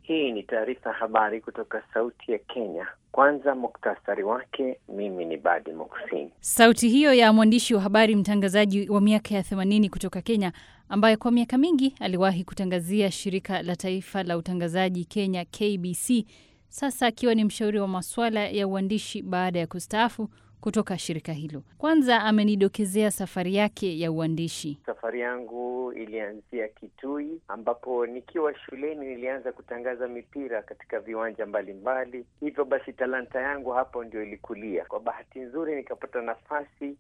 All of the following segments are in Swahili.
Hii ni taarifa habari kutoka Sauti ya Kenya. Kwanza muktasari wake, mimi ni Badi Muksini. Sauti hiyo ya mwandishi wa habari mtangazaji wa miaka ya 80 kutoka Kenya, ambaye kwa miaka mingi aliwahi kutangazia shirika la taifa la utangazaji Kenya KBC, sasa akiwa ni mshauri wa masuala ya uandishi baada ya kustaafu kutoka shirika hilo. Kwanza amenidokezea safari yake ya uandishi. Safari yangu ilianzia Kitui, ambapo nikiwa shuleni nilianza kutangaza mipira katika viwanja mbalimbali. Hivyo basi talanta yangu hapo ndio ilikulia. Kwa bahati nzuri nikapata nafasi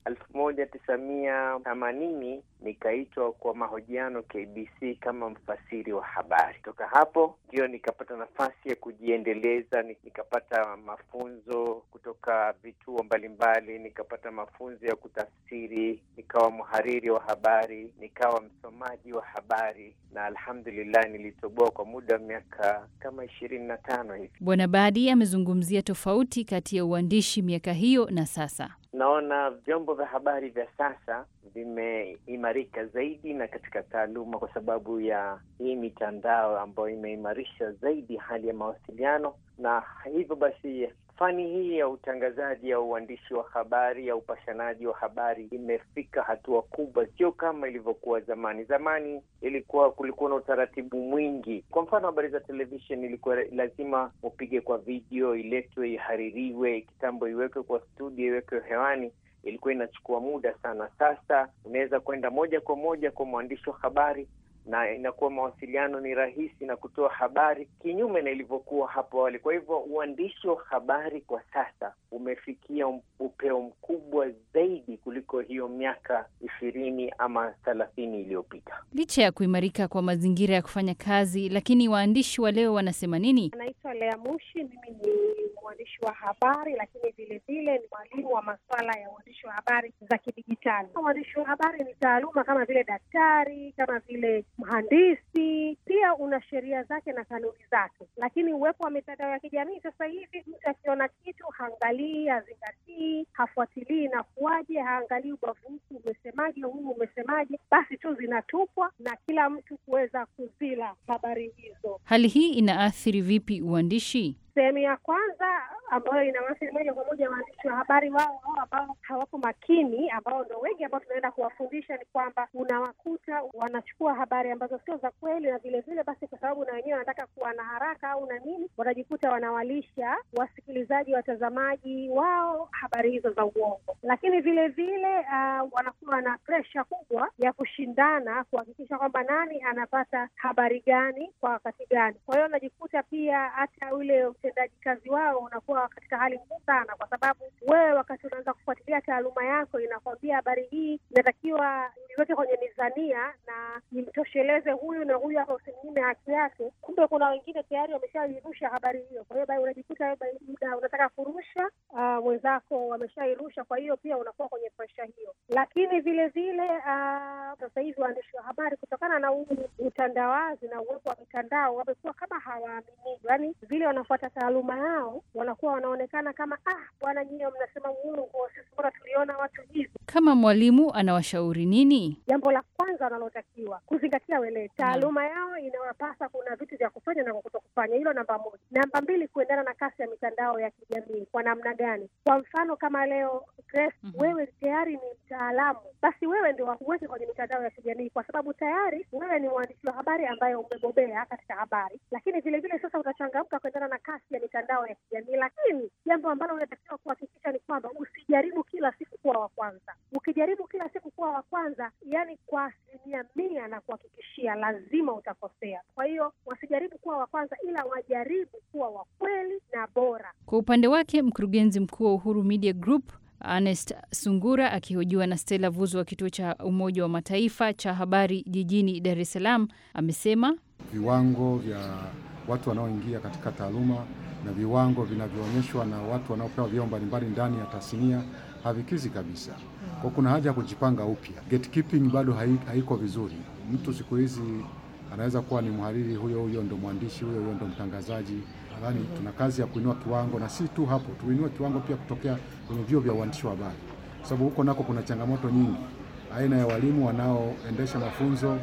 1980 nikaitwa kwa mahojiano KBC kama mfasiri wa habari. Toka hapo ndio nikapata nafasi ya kujiendeleza, nikapata mafunzo kutoka vituo mbalimbali, nikapata mafunzo ya kutafsiri, nikawa mhariri wa habari, nikawa msomaji wa habari, na alhamdulillah nilitoboa kwa muda wa miaka kama 25 hivi. Bwana Badi amezungumzia tofauti kati ya uandishi miaka hiyo na sasa. Naona vyombo vya habari vya sasa vimeimarika zaidi na katika taaluma, kwa sababu ya hii mitandao ambayo imeimarisha zaidi hali ya mawasiliano, na hivyo basi fani hii ya utangazaji ya uandishi wa habari ya upashanaji wa habari imefika hatua kubwa, sio kama ilivyokuwa zamani. Zamani kulikuwa na utaratibu mwingi. Kwa mfano, habari za television ilikuwa lazima upige kwa video, iletwe, ihaririwe, kitambo iwekwe kwa studio, iwekwe hewani. Ilikuwa inachukua muda sana. Sasa unaweza kwenda moja kwa moja kwa mwandishi wa habari na inakuwa mawasiliano ni rahisi na kutoa habari kinyume na ilivyokuwa hapo awali. Kwa hivyo uandishi wa habari kwa sasa umefikia upeo mkubwa zaidi kuliko hiyo miaka 20 ama 30 iliyopita. Licha ya kuimarika kwa mazingira ya kufanya kazi, lakini waandishi wa leo wanasema nini? Naitwa Lea Mushi, mimi ni mwandishi wa habari, lakini vile vile ni mwalimu wa masuala ya uandishi wa habari za kidijitali. Uandishi wa habari ni taaluma kama vile daktari, kama vile mhandisi, pia una sheria zake na kanuni zake. Lakini uwepo wa mitandao ya kijamii sasa hivi, mtu akiona kitu haangalii, hazingatii, hafuatilii na kuwaje, haangalii ubavu umesemaje, huu umesemaje, basi tu zinatupwa na kila mtu kuweza kuzila habari hizo. Hali hii inaathiri vipi uandishi? Sehemu ya kwanza ambayo inawaathiri moja kwa moja waandishi wa habari wao ambao hawapo makini, ambao ndio wengi ambao tunaenda kuwafundisha, ni kwamba unawakuta wanachukua habari ambazo sio za kweli, na vile vile basi kwa sababu na wenyewe wanataka kuwa na haraka au na nini, wanajikuta wanawalisha wasikilizaji, watazamaji wao habari hizo za uongo. Lakini vile vile wanakuwa na pressure kubwa ya kushindana kuhakikisha kwamba nani anapata habari gani kwa wakati gani. Kwa hiyo wanajikuta pia hata ule utendaji kazi wao unakuwa katika hali ngumu sana, kwa sababu wewe wakati unaanza kufuatilia taaluma yako inakwambia habari hii inatakiwa iweke kwenye mizania na imtosheleze huyu na huyu, hapa usimnyime haki yake. Kumbe kuna wengine tayari wameshairusha habari hiyo. Kwa hiyo unajikuta wewe unataka kurusha, mwenzako wameshairusha, kwa hiyo pia unakuwa kwenye pressure hiyo. Lakini vile vile sasa hivi waandishi wa habari kutokana na utandawazi na uwepo wa mitandao wamekuwa kama hawaamini, yaani vile wanafuata taaluma yao wanakuwa wanaonekana kama bwana nyinyi mnasema uongo, sisi bora tuliona watu hivi. Kama mwalimu anawashauri nini? Jambo la kwanza wanalotakiwa kuzingatia weledi. Taaluma yao inawapasa kuna vitu vya kufanya na kutokufanya. Hilo namba 1. Namba 2, kuendana na kasi ya mitandao ya kijamii. Kwa namna gani? Kwa mfano kama leo Grace, wewe tayari ni mtaalamu, basi wewe ndio uweke kwenye mitandao ya kijamii, kwa sababu tayari wewe ni mwandishi wa habari ambaye umebobea katika habari. Lakini vile vile sasa utachangamka kuendana na kasi ya mitandao ya kijamii. Lakini jambo ambalo unatakiwa kuhakikisha ni kwamba usijaribu kila siku kuwa wa kwanza. Ukijaribu kila siku kuwa wa kwanza, yani kwa 100% na kuhakikishia lazima utakosea. Kwa hiyo wasijaribu kuwa wa kwanza, ila wajaribu kuwa wa kweli na bora. Kwa upande wake, mkurugenzi mkuu wa Uhuru Media Group Ernest Sungura akihojiwa na Stella Vuzo wa kituo cha Umoja wa Mataifa cha habari jijini Dar es Salaam amesema viwango vya watu wanaoingia katika taaluma na viwango vinavyoonyeshwa na watu wanaopewa vyeo mbalimbali ndani ya tasnia havikizi kabisa. Kwa kuna haja ya kujipanga upya. Gatekeeping bado haiko vizuri. Mtu siku hizi anaweza kuwa ni mhariri, huyo ndo mwandishi, huyo ndo mtangazaji. Nadhani tuna kazi ya kuinua kiwango, na si tu hapo, tuinue kiwango pia kutokea kwenye vyuo vya uandishi wa habari. Sababu huko nako kuna changamoto nyingi. Aina ya walimu wanaoendesha mafunzo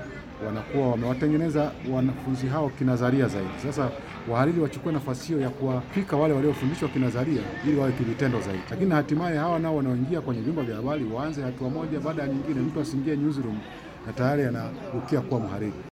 wanakuwa wamewatengeneza wanafunzi hao kinadharia zaidi. Sasa wahariri wachukue nafasi hiyo ya kuwapika wale waliofundishwa kinadharia ili wawe kivitendo zaidi. Lakini hatimaye hawa nao wanaoingia kwenye vyumba vya habari waanze hatua moja baada ya nyingine, mtu asiingie newsroom na tayari anarukia kuwa mhariri.